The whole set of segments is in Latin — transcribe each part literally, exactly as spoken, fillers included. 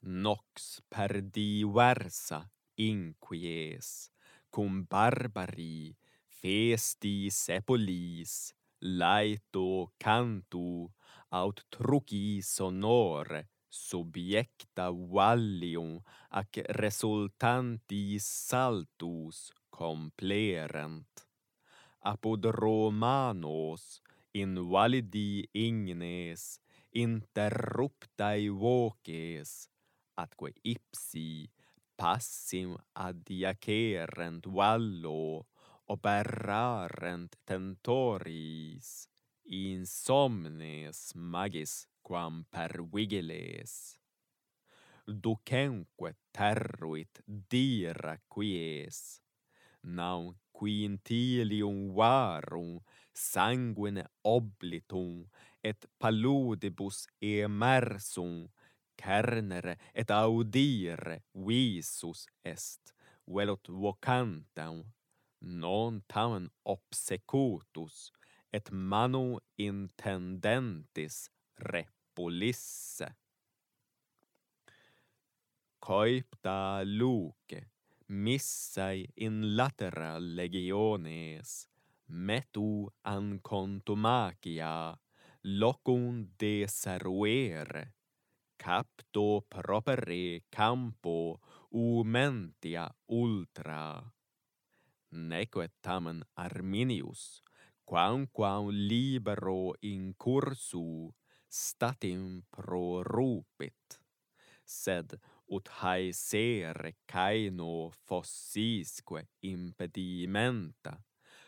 Nox per diversa inquies, cum barbari festi sepolis, laeto cantu aut truci sonore subiecta vallium ac resultantis saltus complerent. Apud Romanos in validi ignes interruptae voces, atque ipsi passim adiacerent vallo, operarent tentoris, insomnes magis quam per vigiles. Ducemque terruit dira quies, nam quintilium varum sanguine oblitum et paludibus emersum cernere et audire visus est, velut vocantem, non tamen obsecutus et manu intendentis repulisse. Coipta luce, missae in latera legiones, metu an contumacia, locum deseruere, capto propere campo umentia ultra. Neque tamen Arminius, quamquam libero in cursu, statim prorupit, sed ut haesere caeno fossisque impedimenta,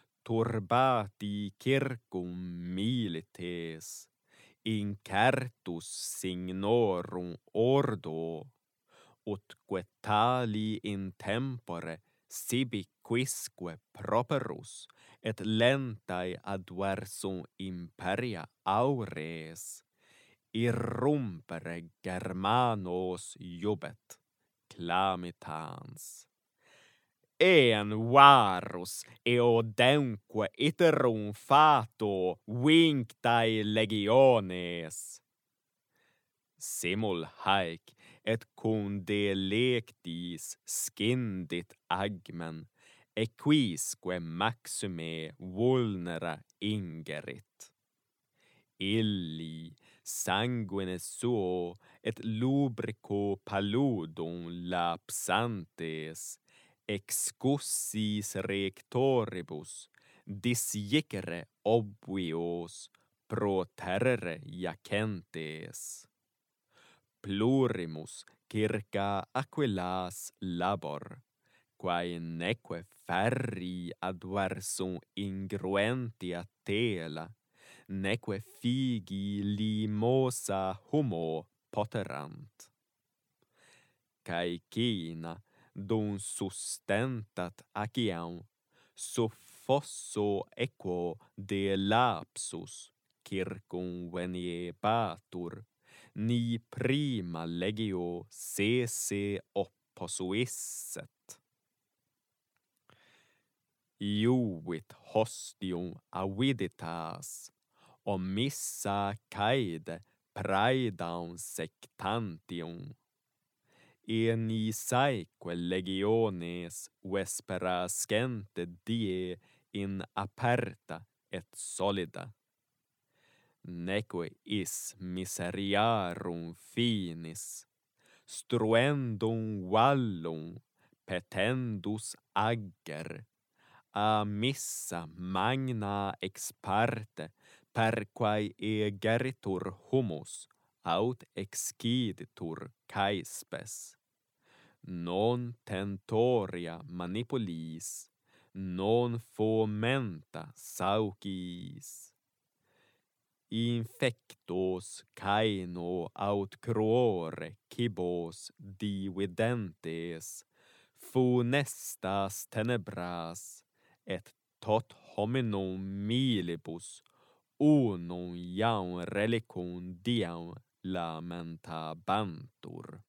turbati circum milites, incertus signorum ordo, utque tali in tempore sibi quisque properus et lentae adversum imperia aures, irrumpere Germanos iubet, clamitans. Ean varus eodemque iterum fato vinctae legiones. Simul haec et cum delectis scindit agmen, equisque maxime vulnera ingerit. Illi sanguine suo et lubrico paludum lapsantes, excussis rectoribus, disjicere obvios, pro terrere iacentes. Plurimus circa Aquilas labor, quae neque ferri adversum ingruentia tela, neque figi limosa humo poterant. Caecina, dum sustentat Aciam, suffosso equo de lapsus, circum veniebatur, ni prima legio sese opposuisset. Iuvit hostium aviditas, omissa caede praedam sectantium. Ienisaeque legiones vespera scente die in aperta et solida. Neque is miseriarum finis, struendum vallum petendus agger, a missa magna ex parte, per quae egeritur humus, aut exciditur caespes. Non tentoria manipulis, non fomenta saucis. Infectos caeno aut cruore cibos dividentes, funestas tenebras, et tot hominum milibus unum iam relicum diam lamentabantur.